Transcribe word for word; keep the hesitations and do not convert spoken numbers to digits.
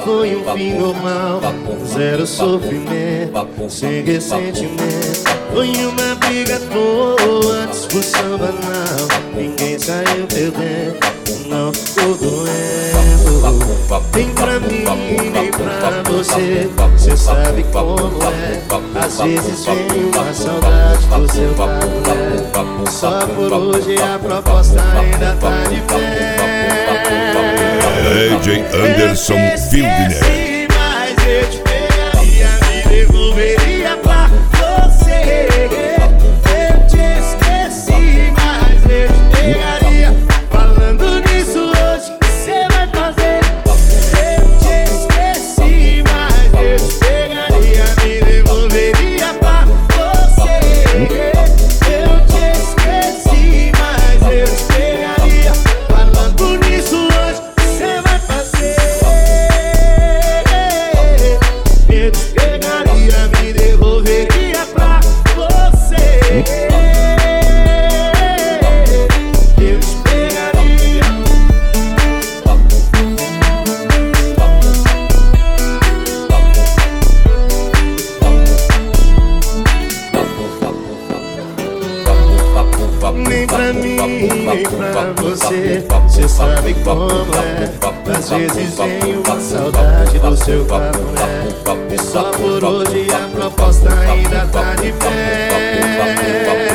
foi um fim normal, zero sofrimento, sem ressentimento. Foi uma briga à toa, discussão banal, ninguém saiu perdendo, não ficou doendo. Nem pra mim, nem pra você, cê sabe como é. Às vezes vem uma saudade do seu cafuné. Só por hoje a proposta ainda tá de pé. D J Anderson Fildner. Mas eu te pegaria, me devolveria pra você. Eu te esqueci, mas eu te pegaria. Falando nisso hoje, o que cê vai fazer? Eu te esqueci, mas eu te pegaria, me devolveria pra você. Eu te esqueci, mas eu te pegaria. Falando nisso hoje, o que cê vai fazer? Eu te pegaria, me devolveria pra você. Eu te pegaria. Nem pra mim, nem pra você, cê sabe como é. Às vezes vem uma saudade do seu cafuné. E só por hoje a proposta ainda tá de pé.